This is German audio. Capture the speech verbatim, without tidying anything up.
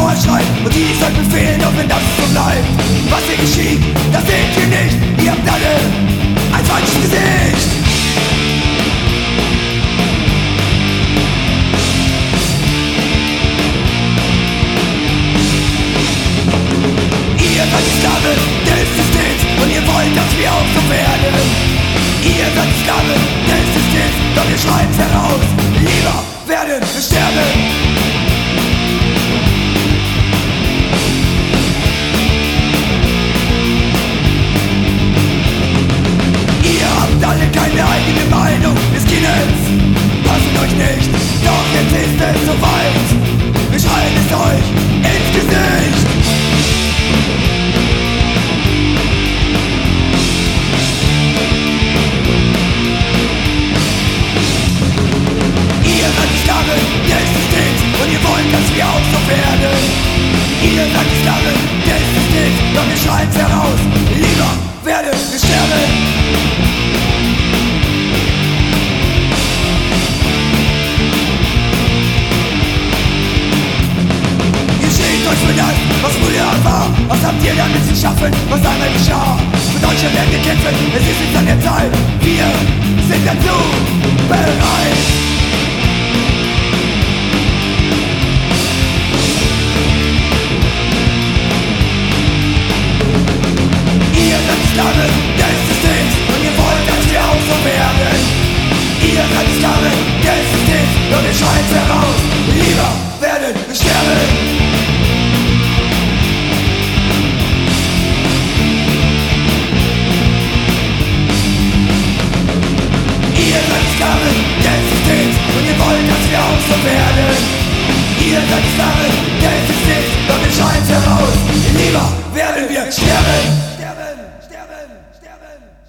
Feuerschrei und die sollt befehlen, auch wenn das so bleibt. Was hier geschieht, das seht ihr nicht. Ihr habt alle ein falsches Gesicht. Ihr seid die Sklaven des Systems und ihr wollt, dass wir auch so werden. Ihr seid die Sklaven des Systems, doch ihr schreit's heraus. Lieber werden wir sterben. Ihr habt alle keine eigene Meinung des Kindes, passt euch nicht, doch jetzt ist es soweit. Wir schreien es euch ins Gesicht. Ihr seid die Sklaven des Systems und ihr wollt, dass wir auch so werden. Ihr seid die Sklaven des Systems, doch wir schreien's heraus. Lieber werden wir sterben. Ihr schämt euch für das, was früher war. Was habt ihr damit zu schaffen, was einmal geschah? Für Deutschland werden wir kämpfen, es ist jetzt an der Zeit. Wir sind dazu bereit. Sklaven des Systems und ihr wollt, dass wir auch so werden. Ihr seid die Sklaven des Systems und ihr schreit's heraus. Lieber werden wir sterben. Ihr seid die Sklaven des Systems und ihr wollt, dass wir auch so werden. Ihr seid die Sklaven des Systems und ihr schreit's heraus. Lieber werden wir sterben. Sterben, sterben, sterben.